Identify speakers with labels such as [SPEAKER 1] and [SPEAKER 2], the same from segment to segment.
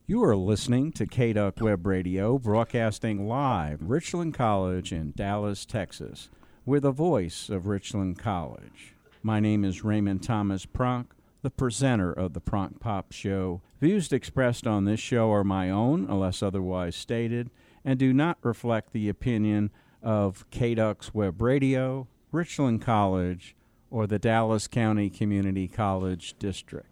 [SPEAKER 1] You are listening to KDUC Web Radio, broadcasting live Richland College in Dallas, Texas. We're the voice of Richland College. My name is Raymond Thomas Pronk, the presenter of the Pronk Pop Show. Views expressed on this show are my own, unless otherwise stated, and do not reflect the opinion of KDUC's Web Radio, Richland College, or the Dallas County Community College District.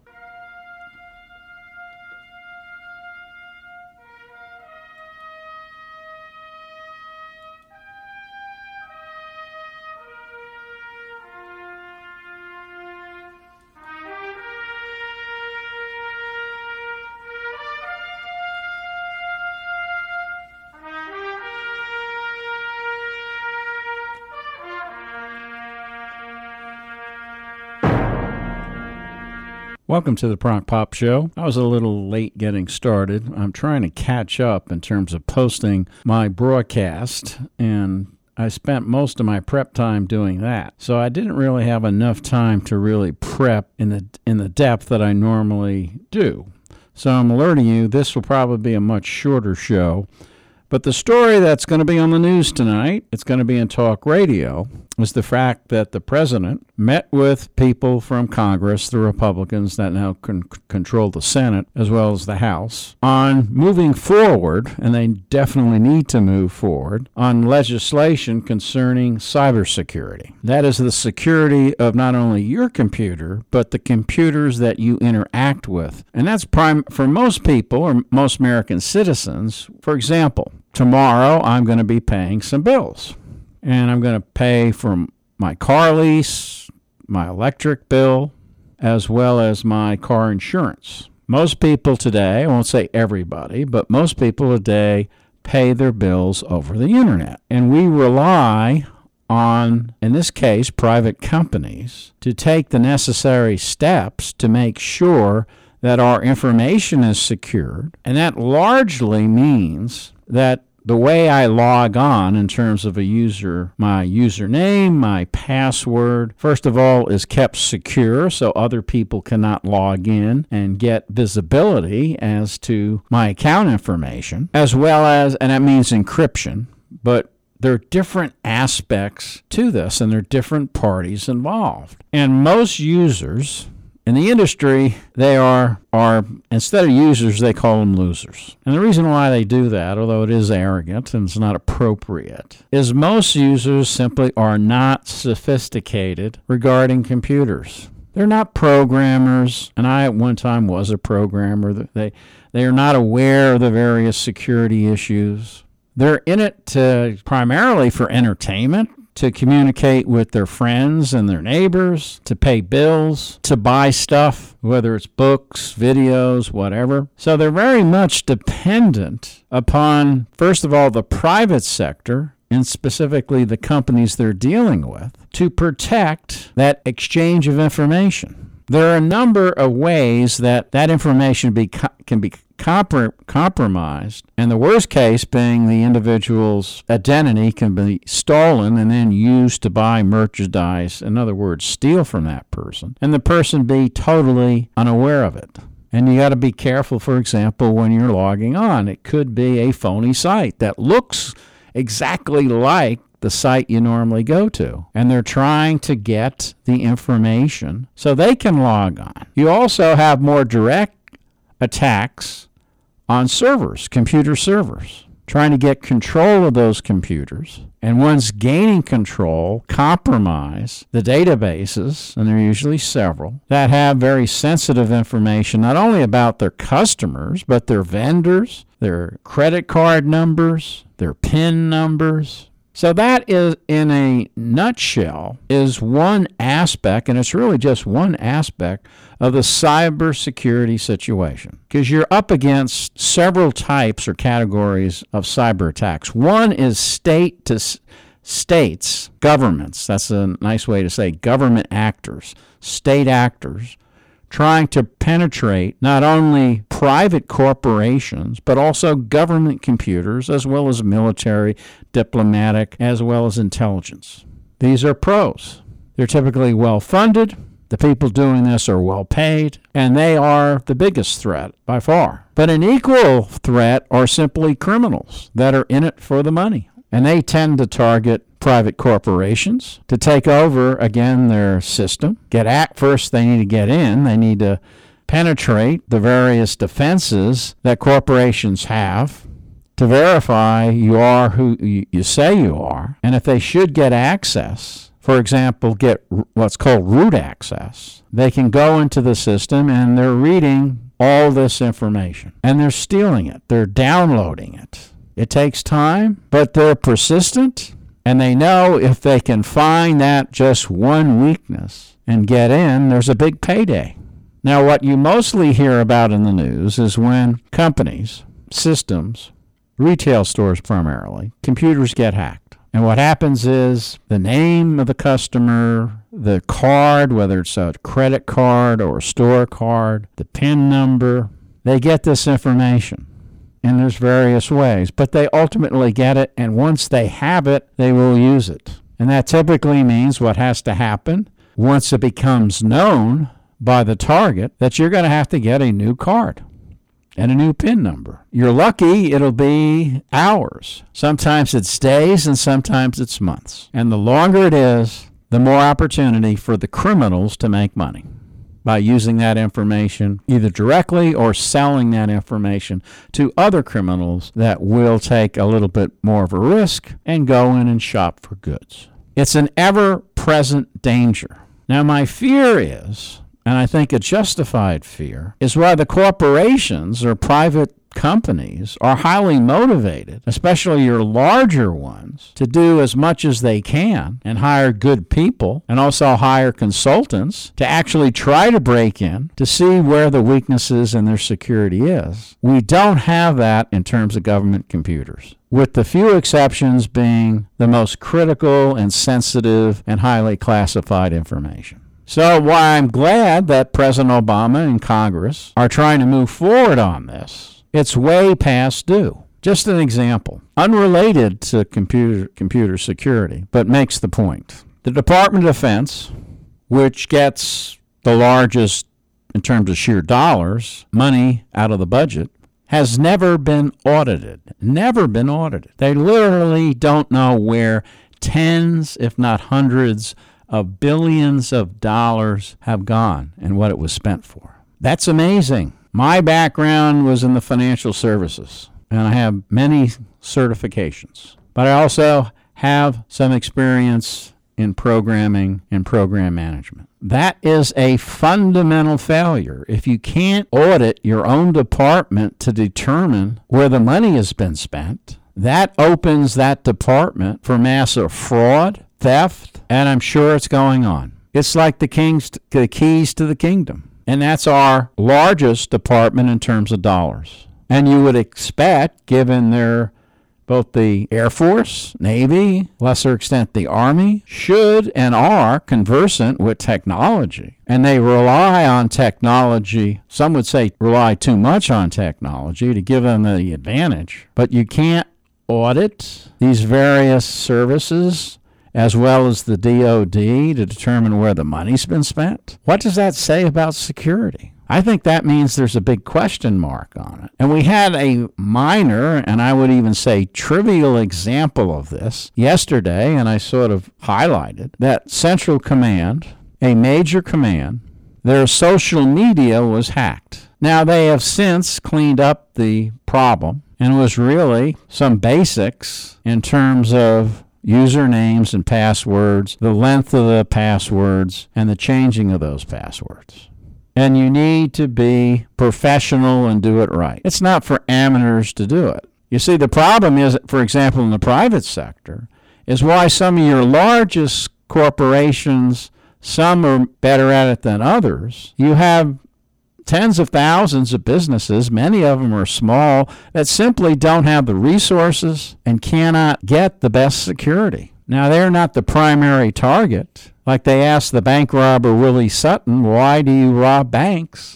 [SPEAKER 1] Welcome to the Pronk Pop Show. I was a little late getting started. I'm trying to catch up in terms of posting my broadcast, and I spent most of my prep time doing that. So I didn't really have enough time to really prep in the depth that I normally do. So I'm alerting you, this will probably be a much shorter show. But the story that's going to be on the news tonight, it's going to be in talk radio, is the fact that the president met with people from Congress, the Republicans that now control the Senate as well as the House, on moving forward, and they definitely need to move forward, on legislation concerning cybersecurity. That is the security of not only your computer, but the computers that you interact with. And that's for most people, or most American citizens. For example, tomorrow I'm going to be paying some bills. And I'm going to pay for my car lease, my electric bill, as well as my car insurance. Most people today, I won't say everybody, but most people today pay their bills over the internet. And we rely on, in this case, private companies to take the necessary steps to make sure that our information is secured. And that largely means that the way I log on in terms of my username, my password, first of all, is kept secure so other people cannot log in and get visibility as to my account information, as well as, and that means encryption, but there are different aspects to this, and there are different parties involved. And most users in the industry, they are instead of users, they call them losers. And the reason why they do that, although it is arrogant and it's not appropriate, is most users simply are not sophisticated regarding computers. They're not programmers, and I at one time was a programmer. They are not aware of the various security issues. They're in it primarily for entertainment, to communicate with their friends and their neighbors, to pay bills, to buy stuff, whether it's books, videos, whatever. So they're very much dependent upon, first of all, the private sector, and specifically the companies they're dealing with, to protect that exchange of information. There are a number of ways that information can be compromised, and the worst case being the individual's identity can be stolen and then used to buy merchandise, in other words, steal from that person, and the person be totally unaware of it. And you got to be careful, for example, when you're logging on. It could be a phony site that looks exactly like the site you normally go to, and they're trying to get the information so they can log on. You also have more direct attacks on servers, computer servers, trying to get control of those computers, and once gaining control, compromise the databases, and there are usually several, that have very sensitive information not only about their customers, but their vendors, their credit card numbers, their PIN numbers. So that is, in a nutshell, is one aspect, and it's really just one aspect of the cybersecurity situation. Because you're up against several types or categories of cyber attacks. One is state to states, governments. That's a nice way to say government actors, state actors, trying to penetrate not only private corporations, but also government computers, as well as military, diplomatic, as well as intelligence. These are pros. They're typically well-funded. The people doing this are well paid, and they are the biggest threat by far. But an equal threat are simply criminals that are in it for the money. And they tend to target private corporations to take over, again, their system. First, they need to get in. They need to penetrate the various defenses that corporations have to verify you are who you say you are. And if they should get access, for example, get what's called root access, they can go into the system and they're reading all this information. And they're stealing it. They're downloading it. It takes time, but they're persistent, and they know if they can find that just one weakness and get in, there's a big payday. Now, what you mostly hear about in the news is when companies, systems, retail stores primarily, computers get hacked. And what happens is the name of the customer, the card, whether it's a credit card or a store card, the PIN number, they get this information. And there's various ways, but they ultimately get it, and once they have it, they will use it. And that typically means what has to happen once it becomes known by the target that you're going to have to get a new card and a new PIN number. You're lucky, it'll be hours. Sometimes it's days and sometimes it's months. And the longer it is, the more opportunity for the criminals to make money by using that information either directly or selling that information to other criminals that will take a little bit more of a risk and go in and shop for goods. It's an ever-present danger. Now, my fear is, and I think a justified fear, is why the corporations or private companies are highly motivated, especially your larger ones, to do as much as they can and hire good people and also hire consultants to actually try to break in to see where the weaknesses in their security is. We don't have that in terms of government computers, with the few exceptions being the most critical and sensitive and highly classified information. So while I'm glad that President Obama and Congress are trying to move forward on this, it's way past due. Just an example, unrelated to computer security, but makes the point. The Department of Defense, which gets the largest, in terms of sheer dollars, money out of the budget, has never been audited. Never been audited. They literally don't know where tens, if not hundreds, of billions of dollars have gone and what it was spent for. That's amazing. My background was in the financial services, and I have many certifications. But I also have some experience in programming and program management. That is a fundamental failure. If you can't audit your own department to determine where the money has been spent, that opens that department for massive fraud, theft, and I'm sure it's going on. It's like the keys to the kingdom. And that's our largest department in terms of dollars. And you would expect, given both the Air Force, Navy, lesser extent the Army, should and are conversant with technology. And they rely on technology. Some would say rely too much on technology to give them the advantage. But you can't audit these various services as well as the DOD to determine where the money's been spent? What does that say about security? I think that means there's a big question mark on it. And we had a minor, and I would even say trivial example of this yesterday, and I sort of highlighted that Central Command, a major command, their social media was hacked. Now, they have since cleaned up the problem, and it was really some basics in terms of usernames and passwords, the length of the passwords, and the changing of those passwords. And you need to be professional and do it right. It's not for amateurs to do it. You see, the problem is, for example, in the private sector, is why some of your largest corporations, some are better at it than others. You have tens of thousands of businesses, many of them are small, that simply don't have the resources and cannot get the best security. Now, they're not the primary target. Like they asked the bank robber Willie Sutton, why do you rob banks?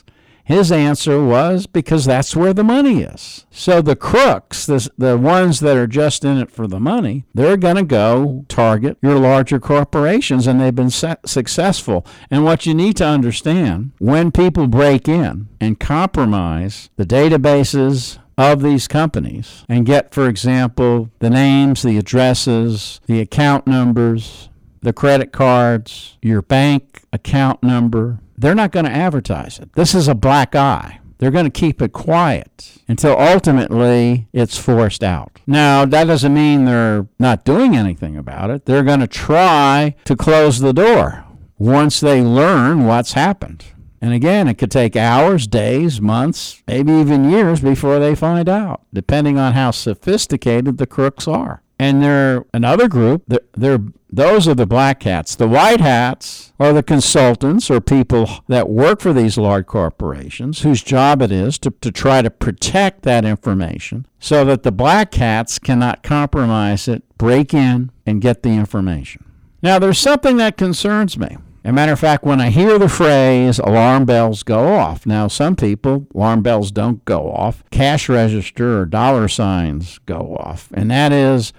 [SPEAKER 1] His answer was because that's where the money is. So the crooks, the ones that are just in it for the money, they're going to go target your larger corporations, and they've been successful. And what you need to understand, when people break in and compromise the databases of these companies and get, for example, the names, the addresses, the account numbers, the credit cards, your bank account number, they're not going to advertise it. This is a black eye. They're going to keep it quiet until ultimately it's forced out. Now, that doesn't mean they're not doing anything about it. They're going to try to close the door once they learn what's happened. And again, it could take hours, days, months, maybe even years before they find out, depending on how sophisticated the crooks are. And they're another group, those are the black hats. The white hats are the consultants or people that work for these large corporations whose job it is to try to protect that information so that the black hats cannot compromise it, break in, and get the information. Now, there's something that concerns me. As a matter of fact, when I hear the phrase, alarm bells go off. Now, some people, alarm bells don't go off. Cash register or dollar signs go off. And that is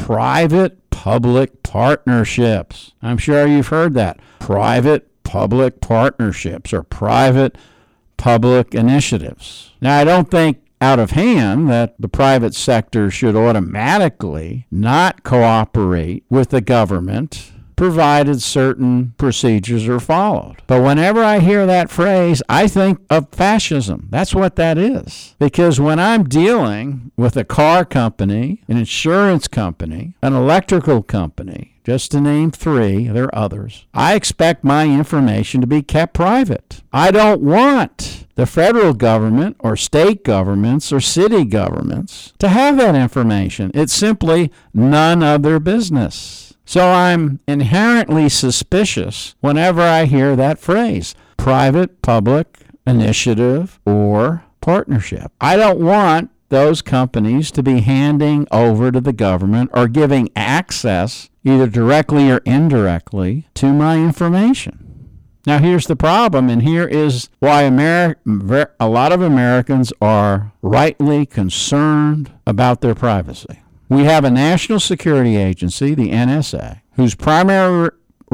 [SPEAKER 1] private-public partnerships. I'm sure you've heard that. Private-public partnerships or private-public initiatives. Now, I don't think out of hand that the private sector should automatically not cooperate with the government provided certain procedures are followed. But whenever I hear that phrase, I think of fascism. That's what that is. Because when I'm dealing with a car company, an insurance company, an electrical company, just to name three, there are others, I expect my information to be kept private. I don't want the federal government or state governments or city governments to have that information. It's simply none of their business. So I'm inherently suspicious whenever I hear that phrase, private-public initiative or partnership. I don't want those companies to be handing over to the government or giving access, either directly or indirectly, to my information. Now, here's the problem, and here is why a lot of Americans are rightly concerned about their privacy. We have a national security agency, the NSA, whose primary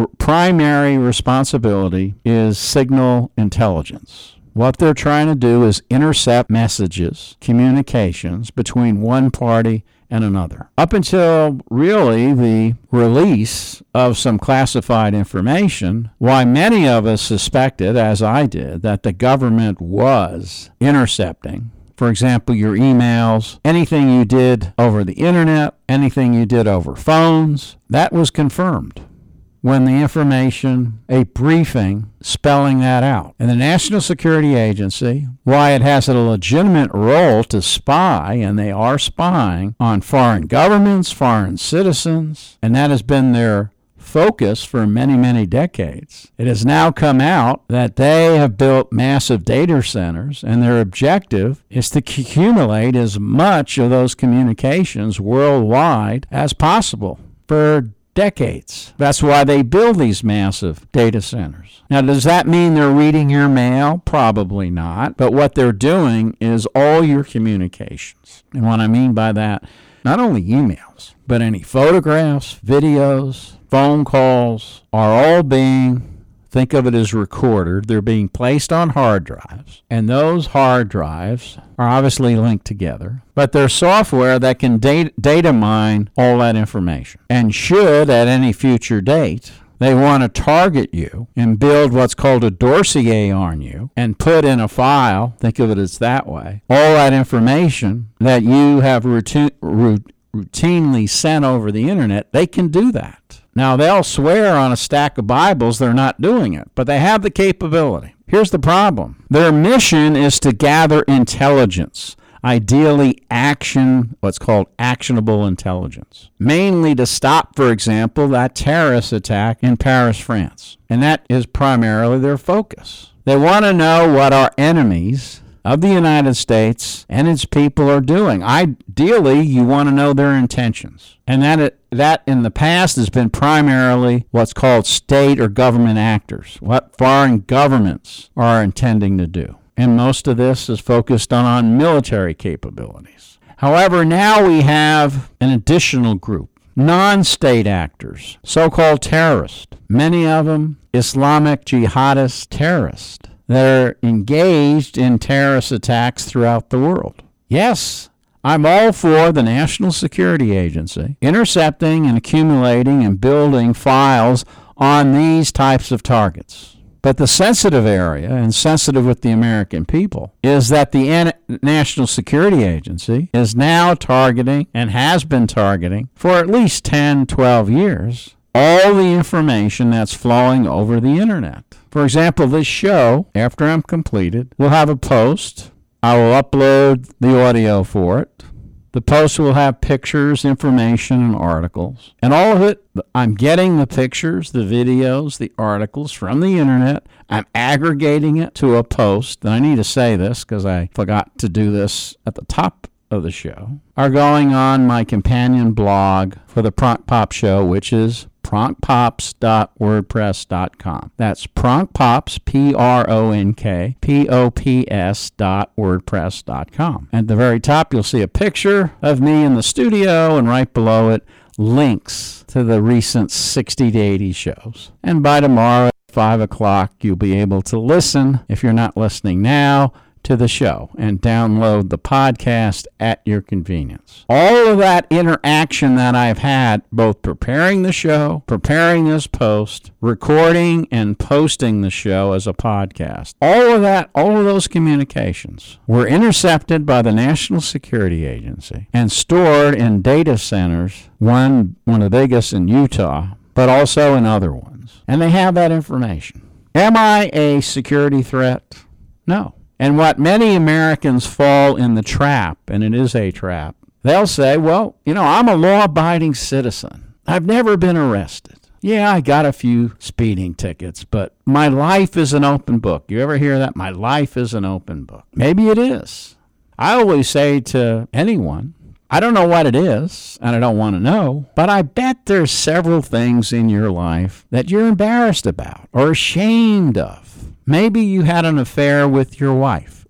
[SPEAKER 1] responsibility is signal intelligence. What they're trying to do is intercept messages, communications between one party and another. Up until really the release of some classified information, why many of us suspected, as I did, that the government was intercepting, for example, your emails, anything you did over the internet, anything you did over phones, that was confirmed when the information, a briefing spelling that out. And the National Security Agency, why it has a legitimate role to spy, and they are spying on foreign governments, foreign citizens, and that has been their focus for many, many decades. It has now come out that they have built massive data centers, and their objective is to accumulate as much of those communications worldwide as possible for decades. That's why they build these massive data centers. Now, does that mean they're reading your mail? Probably not. But what they're doing is all your communications. And what I mean by that, not only emails, but any photographs, videos, phone calls are all being, think of it as recorded. They're being placed on hard drives, and those hard drives are obviously linked together, but there's software that can data mine all that information. And should, at any future date, they want to target you and build what's called a dossier on you and put in a file, think of it as that way, all that information that you have routinely sent over the internet, they can do that. Now, they'll swear on a stack of Bibles they're not doing it, but they have the capability. Here's the problem. Their mission is to gather intelligence, ideally what's called actionable intelligence, mainly to stop, for example, that terrorist attack in Paris, France. And that is primarily their focus. They want to know what our enemies of the United States and its people are doing. Ideally, you want to know their intentions. And that in the past has been primarily what's called state or government actors, what foreign governments are intending to do. and most of this is focused on military capabilities. However, now we have an additional group, non-state actors, so-called terrorists, many of them Islamic jihadist terrorists that are engaged in terrorist attacks throughout the world. Yes, I'm all for the National Security Agency intercepting and accumulating and building files on these types of targets. But the sensitive area, and sensitive with the American people, is that the National Security Agency is now targeting and has been targeting for at least 10, 12 years all the information that's flowing over the internet. For example, this show, after I'm completed, will have a post. I will upload the audio for it. The post will have pictures, information, and articles. And all of it, I'm getting the pictures, the videos, the articles from the internet. I'm aggregating it to a post. And I need to say this because I forgot to do this at the top of the show. Are going on my companion blog for the Pronk Pop Show, which is pronkpops.wordpress.com. That's pronkpops, pronkpops.wordpress.com. At the very top, you'll see a picture of me in the studio, and right below it, links to the recent 60 to 80 shows. And by tomorrow at 5 o'clock, you'll be able to listen, if you're not listening now, to the show and download the podcast at your convenience. All of that interaction that I've had, both preparing the show, preparing this post, recording and posting the show as a podcast, all of those communications were intercepted by the National Security Agency and stored in data centers, one of the biggest in Utah, but also in other ones. And they have that information. Am I a security threat? No. And what many Americans fall in the trap, and it is a trap, they'll say, well, I'm a law-abiding citizen. I've never been arrested. Yeah, I got a few speeding tickets, but my life is an open book. You ever hear that? My life is an open book. Maybe it is. I always say to anyone, I don't know what it is, and I don't want to know, but I bet there's several things in your life that you're embarrassed about or ashamed of. Maybe you had an affair with your wife.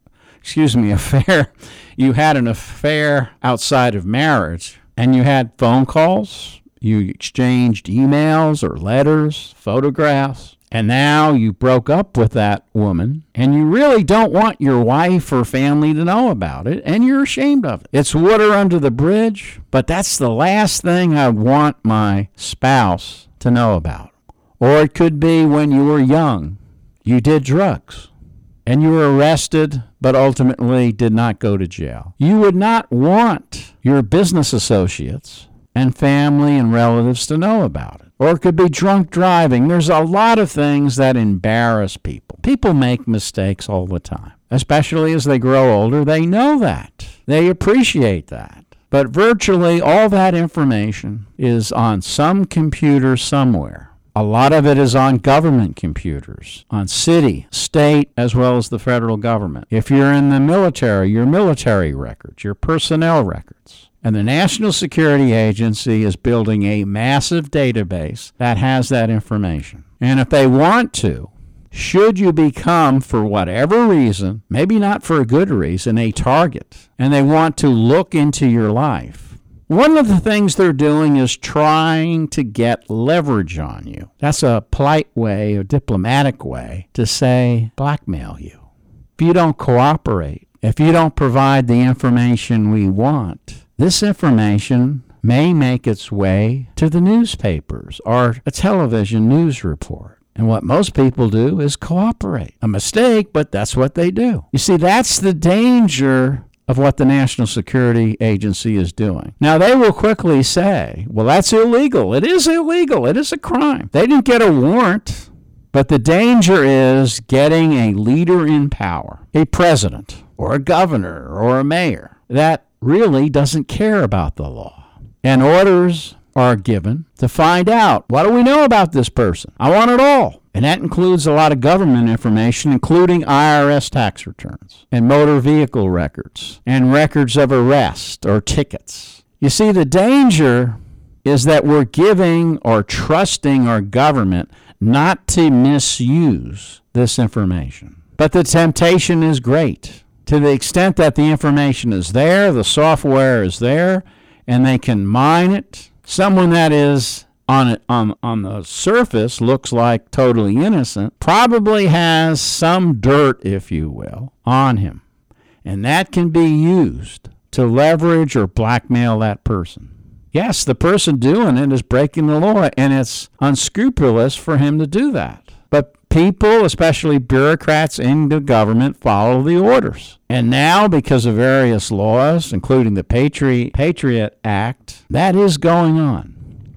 [SPEAKER 1] You had an affair outside of marriage, and you had phone calls, you exchanged emails or letters, photographs, and now you broke up with that woman, and you really don't want your wife or family to know about it, and you're ashamed of it. It's water under the bridge, but that's the last thing I'd want my spouse to know about. Or it could be when you were young. You did drugs, and you were arrested, but ultimately did not go to jail. You would not want your business associates and family and relatives to know about it. Or it could be drunk driving. There's a lot of things that embarrass people. People make mistakes all the time, especially as they grow older. They know that. They appreciate that. But virtually all that information is on some computer somewhere. A lot of it is on government computers, on city, state, as well as the federal government. If you're in the military, your military records, your personnel records. And the National Security Agency is building a massive database that has that information. And if they want to, should you become, for whatever reason, maybe not for a good reason, a target, and they want to look into your life, one of the things they're doing is trying to get leverage on you. That's a polite way, a diplomatic way to say blackmail you. If you don't cooperate, if you don't provide the information we want, this information may make its way to the newspapers or a television news report. And what most people do is cooperate. A mistake, but that's what they do. You see, that's the danger of what the National Security Agency is doing. Now, they will quickly say, well, that's illegal. It is illegal. It is a crime. They didn't get a warrant. But the danger is getting a leader in power, a president or a governor or a mayor that really doesn't care about the law. And orders are given to find out, what do we know about this person? I want it all. And that includes a lot of government information, including IRS tax returns and motor vehicle records and records of arrest or tickets. You see, the danger is that we're giving or trusting our government not to misuse this information. But the temptation is great. To the extent that the information is there, the software is there, and they can mine it. Someone that is on the surface looks like totally innocent, probably has some dirt, if you will, on him. And that can be used to leverage or blackmail that person. Yes, the person doing it is breaking the law, and it's unscrupulous for him to do that. But people, especially bureaucrats in the government, follow the orders. And now, because of various laws, including the Patriot Act, that is going on.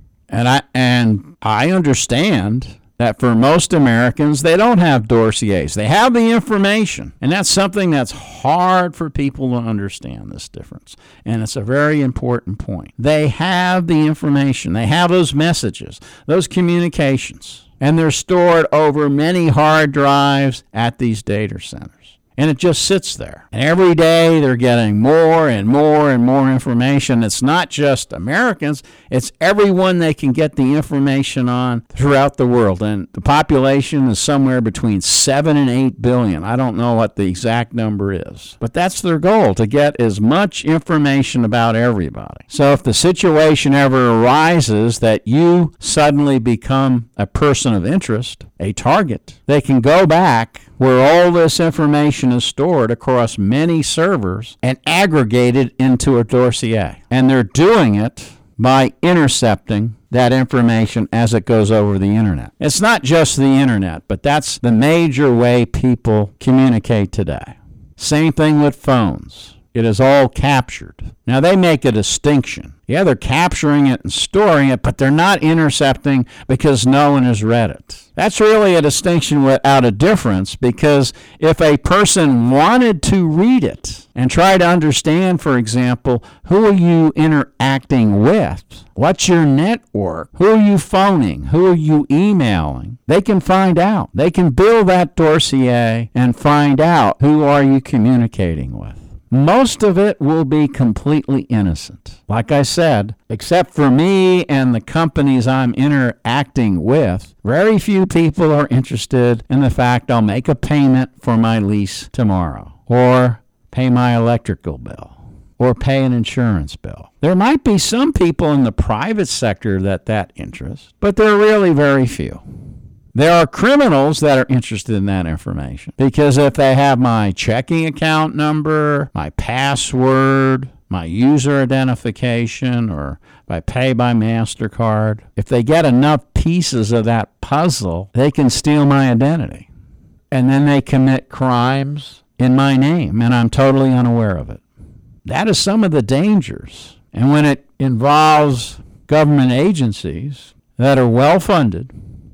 [SPEAKER 1] And I understand that for most Americans, they don't have dossiers. They have the information. And that's something that's hard for people to understand, this difference. And it's a very important point. They have the information. They have those messages, those communications. And they're stored over many hard drives at these data centers. And it just sits there. And every day they're getting more and more and more information. It's not just Americans. It's everyone they can get the information on throughout the world. And the population is somewhere between 7 and 8 billion. I don't know what the exact number is. But that's their goal, to get as much information about everybody. So if the situation ever arises that you suddenly become a person of interest, a target, they can go back where all this information is stored across many servers and aggregated into a dossier. And they're doing it by intercepting that information as it goes over the internet. It's not just the internet, but that's the major way people communicate today. Same thing with phones. It is all captured. Now, they make a distinction. Yeah, they're capturing it and storing it, but they're not intercepting because no one has read it. That's really a distinction without a difference, because if a person wanted to read it and try to understand, for example, who are you interacting with? What's your network? Who are you phoning? Who are you emailing? They can find out. They can build that dossier and find out who are you communicating with. Most of it will be completely innocent. Like I said, except for me and the companies I'm interacting with, very few people are interested in the fact I'll make a payment for my lease tomorrow, or pay my electrical bill, or pay an insurance bill. There might be some people in the private sector that interests, but they're really very few. There are criminals that are interested in that information, because if they have my checking account number, my password, my user identification, or if I pay by MasterCard, if they get enough pieces of that puzzle, they can steal my identity. And then they commit crimes in my name, and I'm totally unaware of it. That is some of the dangers. And when it involves government agencies that are well-funded,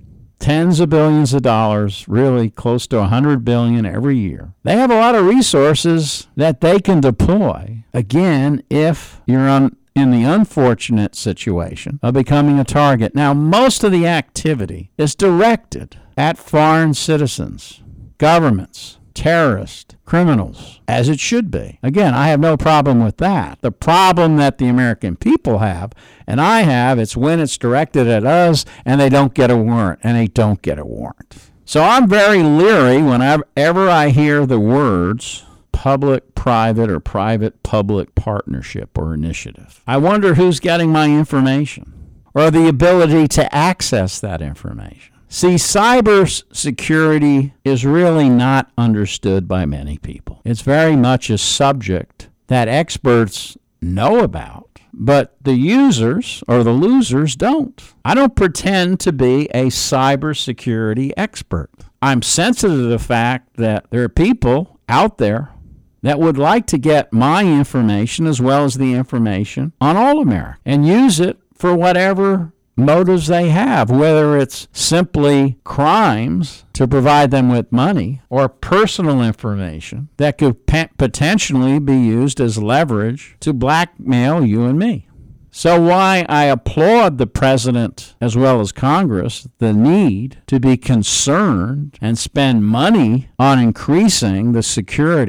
[SPEAKER 1] tens of billions of dollars, really close to $100 billion every year. They have a lot of resources that they can deploy, again, if you're in the unfortunate situation of becoming a target. Now, most of the activity is directed at foreign citizens, governments, terrorists, criminals, as it should be. Again, I have no problem with that. The problem that the American people have, and I have, it's when it's directed at us and they don't get a warrant, and they don't get a warrant. So I'm very leery whenever I hear the words public-private or private-public partnership or initiative. I wonder who's getting my information or the ability to access that information. See, cybersecurity is really not understood by many people. It's very much a subject that experts know about, but the users or the losers don't. I don't pretend to be a cybersecurity expert. I'm sensitive to the fact that there are people out there that would like to get my information as well as the information on all America and use it for whatever motives they have, whether it's simply crimes to provide them with money or personal information that could potentially be used as leverage to blackmail you and me. So why I applaud the president as well as Congress the need to be concerned and spend money on increasing the security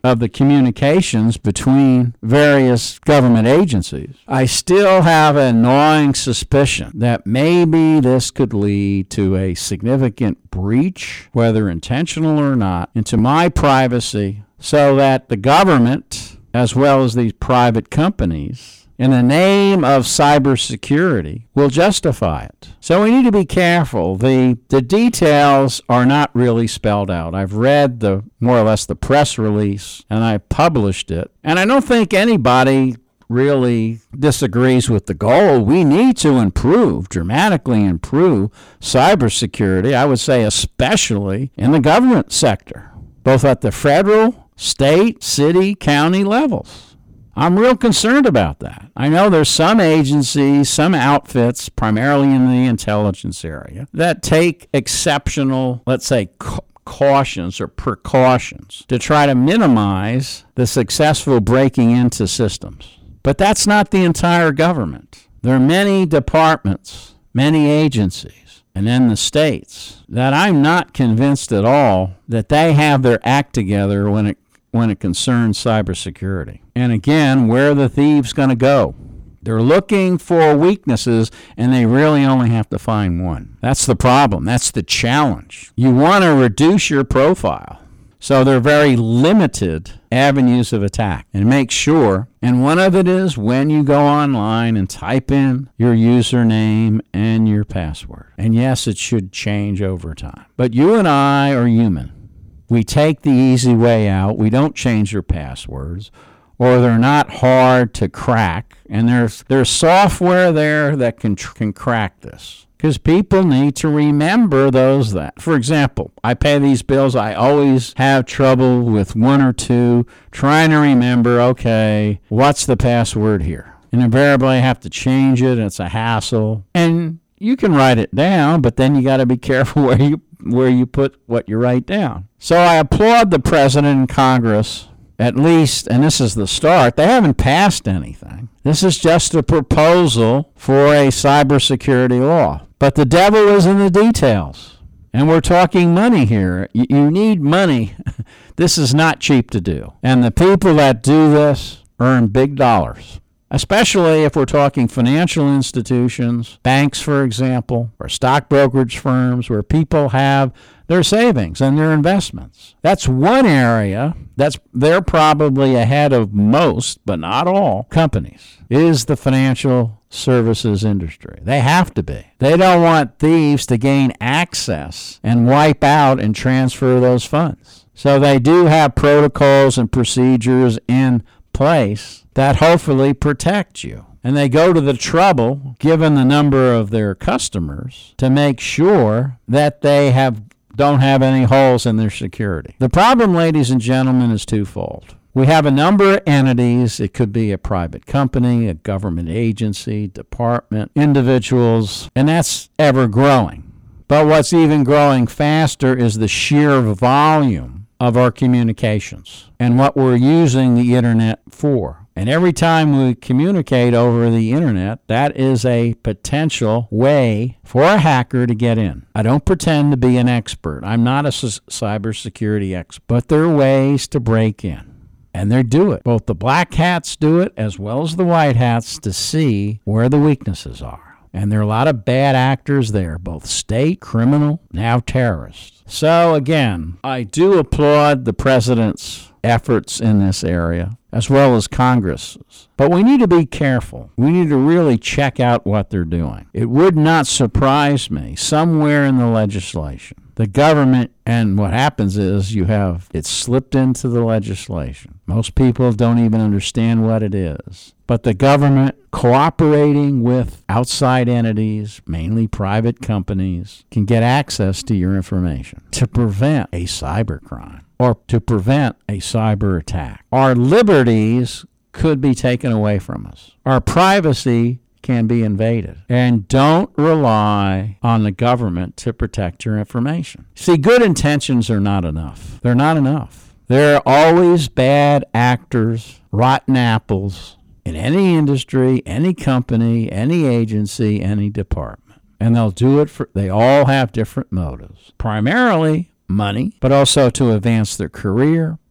[SPEAKER 1] of the communications between various government agencies, I still have a gnawing suspicion that maybe this could lead to a significant breach, whether intentional or not, into my privacy, so that the government, as well as these private companies, in the name of cybersecurity, will justify it. So we need to be careful. The details are not really spelled out. I've read more or less the press release, and I published it. And I don't think anybody really disagrees with the goal. We need to dramatically improve cybersecurity, I would say especially in the government sector, both at the federal, state, city, county levels. I'm real concerned about that. I know there's some agencies, some outfits, primarily in the intelligence area, that take exceptional, let's say, cautions or precautions to try to minimize the successful breaking into systems. But that's not the entire government. There are many departments, many agencies, and then the states that I'm not convinced at all that they have their act together when it concerns cybersecurity. And again, where are the thieves going to go? They're looking for weaknesses, and they really only have to find one. That's the problem. That's the challenge. You want to reduce your profile. So there are very limited avenues of attack. And make sure, and one of it is when you go online and type in your username and your password. And yes, it should change over time. But you and I are human. We take the easy way out. We don't change your passwords, or they're not hard to crack. And there's software there that can crack this, because people need to remember those that. For example, I pay these bills. I always have trouble with one or two trying to remember, okay, what's the password here? And invariably I have to change it, and it's a hassle. And you can write it down, but then you got to be careful where you put what you write down. So I applaud the president and Congress, at least, and this is the start. They haven't passed anything. This is just a proposal for a cybersecurity law. But the devil is in the details. And we're talking money here. You need money. This is not cheap to do. And the people that do this earn big dollars, especially if we're talking financial institutions, banks, for example, or stock brokerage firms where people have their savings and their investments. That's one area they're probably ahead of most, but not all, companies, is the financial services industry. They have to be. They don't want thieves to gain access and wipe out and transfer those funds. So they do have protocols and procedures in place that hopefully protect you. And they go to the trouble, given the number of their customers, to make sure that they don't have any holes in their security. The problem, ladies and gentlemen, is twofold. We have a number of entities. It could be a private company, a government agency, department, individuals, and that's ever growing. But what's even growing faster is the sheer volume of our communications and what we're using the internet for. And every time we communicate over the internet, that is a potential way for a hacker to get in. I don't pretend to be an expert. I'm not a cybersecurity expert. But there are ways to break in. And they do it. Both the black hats do it as well as the white hats to see where the weaknesses are. And there are a lot of bad actors there, both state, criminal, now terrorists. So again, I do applaud the president's efforts in this area, as well as Congress's. But we need to be careful. We need to really check out what they're doing. It would not surprise me, somewhere in the legislation, the government, and what happens is it's slipped into the legislation. Most people don't even understand what it is. But the government cooperating with outside entities, mainly private companies, can get access to your information to prevent a cybercrime or to prevent a cyber attack. Our liberties could be taken away from us. Our privacy can be invaded. And don't rely on the government to protect your information. See, good intentions are not enough. They're not enough. There are always bad actors, rotten apples, in any industry, any company, any agency, any department. And they'll do it they all have different motives. Primarily money, but also to advance their career,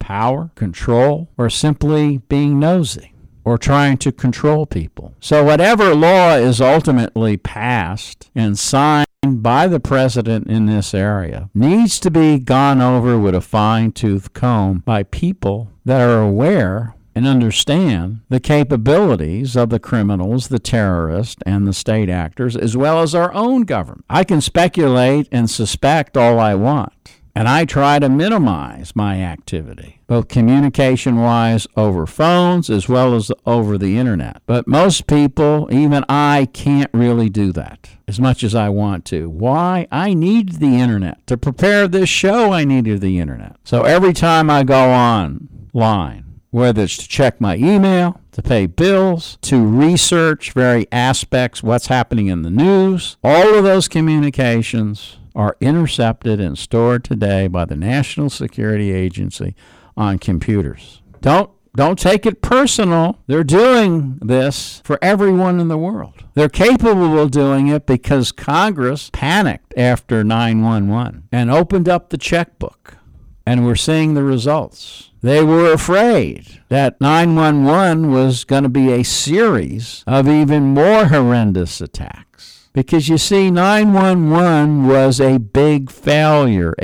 [SPEAKER 1] power, control, or simply being nosy or trying to control people. So whatever law is ultimately passed and signed by the president in this area needs to be gone over with a fine-tooth comb by people that are aware and understand the capabilities of the criminals, the terrorists, and the state actors, as well as our own government. I can speculate and suspect all I want, and I try to minimize my activity, both communication-wise over phones as well as over the internet. But most people, even I, can't really do that as much as I want to. Why? I need the internet. To prepare this show, I needed the internet. So every time I go online, whether it's to check my email, to pay bills, to research very aspects, what's happening in the news, all of those communications are intercepted and stored today by the National Security Agency on computers. Don't take it personal. They're doing this for everyone in the world. They're capable of doing it because Congress panicked after 9/11 and opened up the checkbook. And we're seeing the results. They were afraid that 9/11 was going to be a series of even more horrendous attacks. Because you see, 9/11 was a big failure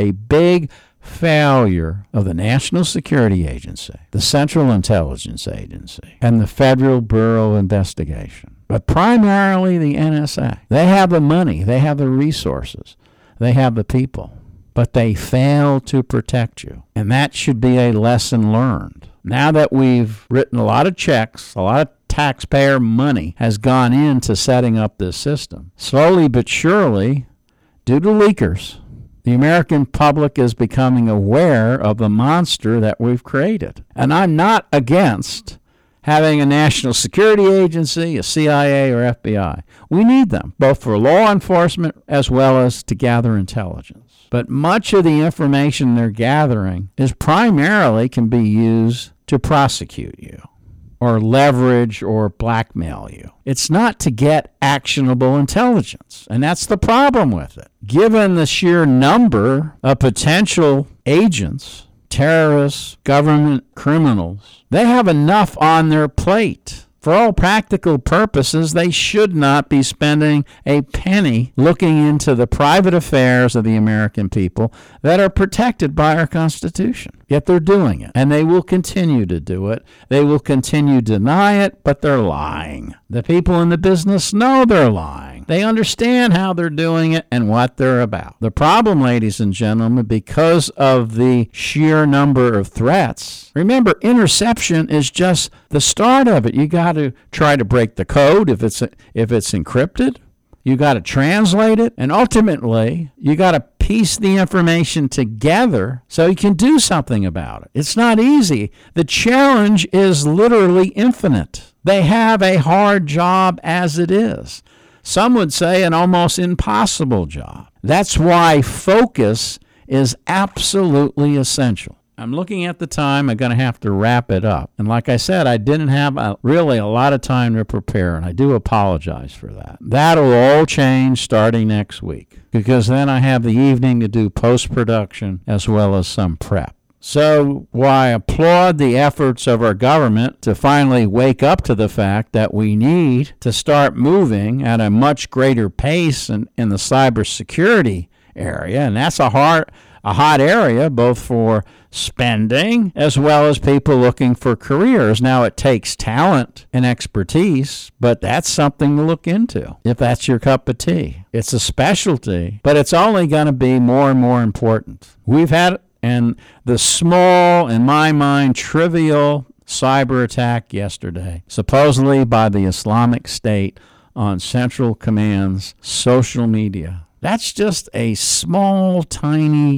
[SPEAKER 1] of the National Security Agency, the Central Intelligence Agency, and the Federal Bureau of Investigation. But primarily the NSA. They have the money, they have the resources, they have the people. But they fail to protect you. And that should be a lesson learned. Now that we've written a lot of checks, a lot of taxpayer money has gone into setting up this system, slowly but surely, due to leakers, the American public is becoming aware of the monster that we've created. And I'm not against having a national security agency, a CIA, or FBI. We need them, both for law enforcement as well as to gather intelligence. But much of the information they're gathering is primarily can be used to prosecute you or leverage or blackmail you. It's not to get actionable intelligence, and that's the problem with it. Given the sheer number of potential agents, terrorists, government criminals, they have enough on their plate. For all practical purposes, they should not be spending a penny looking into the private affairs of the American people that are protected by our Constitution. Yet they're doing it, and they will continue to do it. They will continue to deny it, but they're lying. The people in the business know they're lying. They understand how they're doing it and what they're about. The problem, ladies and gentlemen, because of the sheer number of threats, remember, interception is just the start of it. You got to try to break the code if it's encrypted. You got to translate it, and ultimately, you got to piece the information together so you can do something about it. It's not easy. The challenge is literally infinite. They have a hard job as it is. Some would say an almost impossible job. That's why focus is absolutely essential. I'm looking at the time. I'm going to have to wrap it up. And like I said, I didn't have really a lot of time to prepare, and I do apologize for that. That'll all change starting next week, because then I have the evening to do post-production as well as some prep. So while I applaud the efforts of our government to finally wake up to the fact that we need to start moving at a much greater pace in the cybersecurity area, and that's a hot area both for spending as well as people looking for careers. Now, it takes talent and expertise, but that's something to look into if that's your cup of tea. It's a specialty, but it's only going to be more and more important. We've had, and the small, in my mind, trivial cyber attack yesterday, supposedly by the Islamic State on Central Command's social media. That's just a small, tiny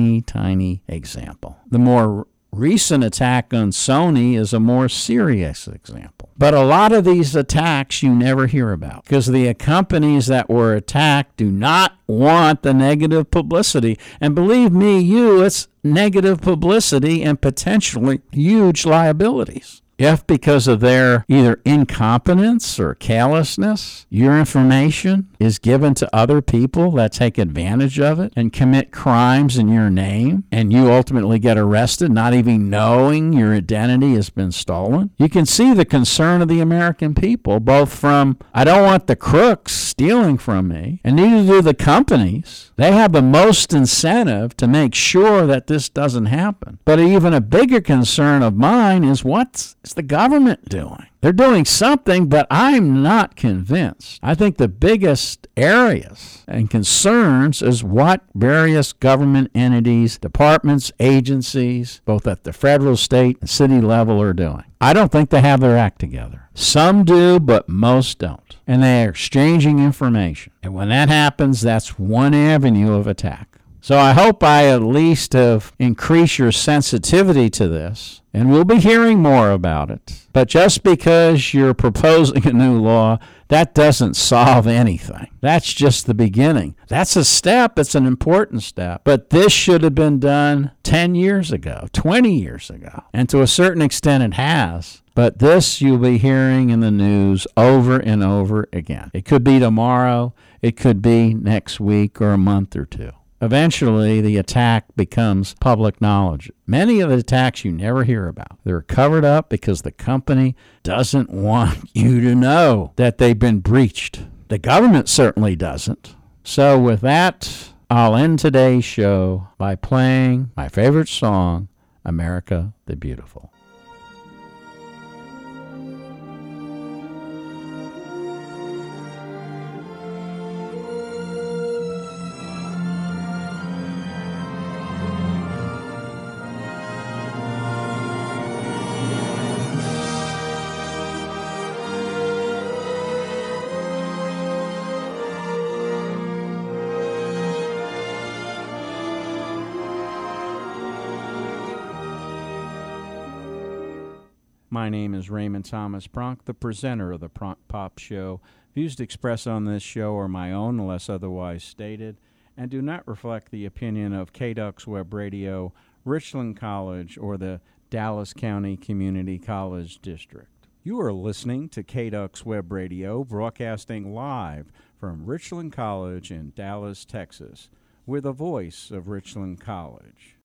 [SPEAKER 1] example. The more recent attack on Sony is a more serious example. But a lot of these attacks you never hear about because the companies that were attacked do not want the negative publicity. And believe me, it's negative publicity and potentially huge liabilities. If because of their either incompetence or carelessness, your information is given to other people that take advantage of it and commit crimes in your name, and you ultimately get arrested not even knowing your identity has been stolen, you can see the concern of the American people, both from, I don't want the crooks stealing from me, and neither do the companies. They have the most incentive to make sure that this doesn't happen. But even a bigger concern of mine is what's the government doing? They're doing something, but I'm not convinced. I think the biggest areas and concerns is what various government entities, departments, agencies, both at the federal, state, and city level are doing. I don't think they have their act together. Some do, but most don't. And they are exchanging information. And when that happens, that's one avenue of attack. So I hope I at least have increased your sensitivity to this, and we'll be hearing more about it. But just because you're proposing a new law, that doesn't solve anything. That's just the beginning. That's a step. It's an important step. But this should have been done 10 years ago, 20 years ago. And to a certain extent it has. But this you'll be hearing in the news over and over again. It could be tomorrow. It could be next week or a month or two. Eventually, the attack becomes public knowledge. Many of the attacks you never hear about. They're covered up because the company doesn't want you to know that they've been breached. The government certainly doesn't. So with that, I'll end today's show by playing my favorite song, America the Beautiful. My name is Raymond Thomas Pronk, the presenter of the Pronk Pop Show. Views expressed on this show are my own unless otherwise stated and do not reflect the opinion of KDUX Web Radio, Richland College, or the Dallas County Community College District. You are listening to KDUX Web Radio, broadcasting live from Richland College in Dallas, Texas. We're the voice of Richland College.